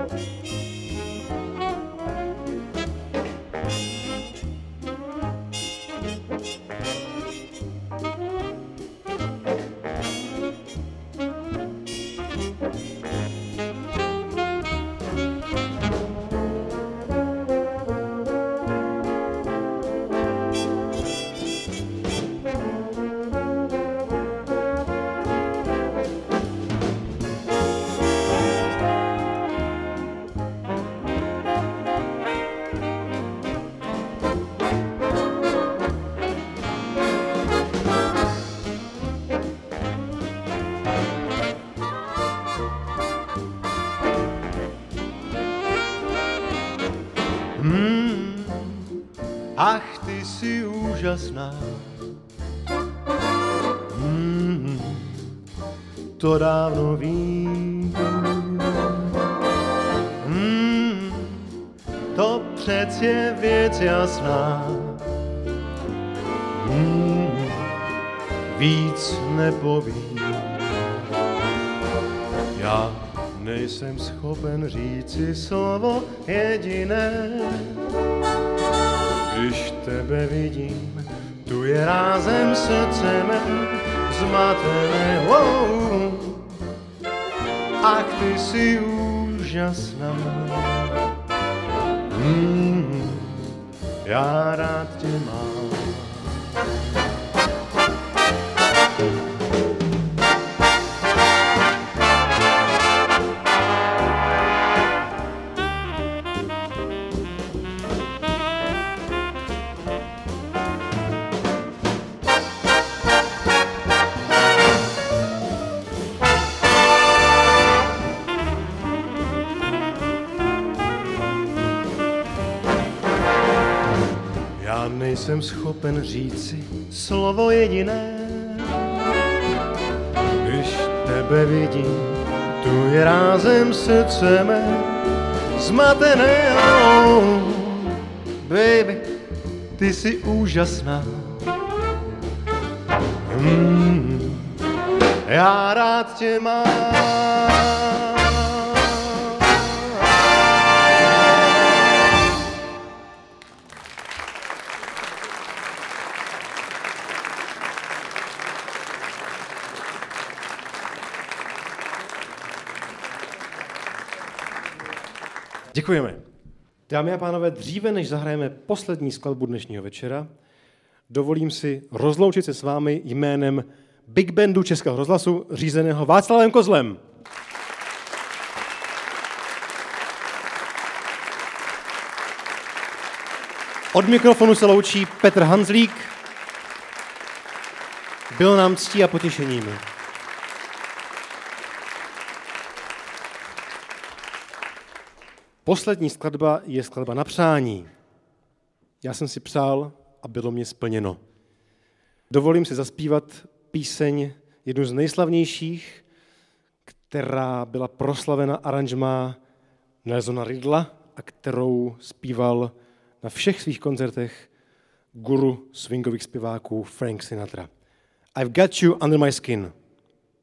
Ach, ty jsi úžasná. To dávno vím. To přeci je věc jasná. Víc nepovím. Já nejsem schopen říci slovo jediné. Když tebe vidím, tu je rázem srdce mé zmatené. Ach, ty jsi úžasná. Já rád tě mám. Nejsem schopen říci slovo jediné. Když tebe vidím, tu je rázem srdce mé zmatené. Baby, ty jsi úžasná. Já rád tě mám. Děkujeme. Dámy a pánové, dříve než zahrajeme poslední skladbu dnešního večera, dovolím si rozloučit se s vámi jménem Big Bandu Českého rozhlasu, řízeného Václavem Kozlem. Od mikrofonu se loučí Petr Hanzlík. Bylo nám ctí a potěšením. Poslední skladba je skladba na přání. Já jsem si přál a bylo mě splněno. Dovolím si zaspívat píseň, jednu z nejslavnějších, která byla proslavena aranžmá Nelsona Riddla a kterou zpíval na všech svých koncertech guru swingových zpěváků Frank Sinatra. I've got you under my skin.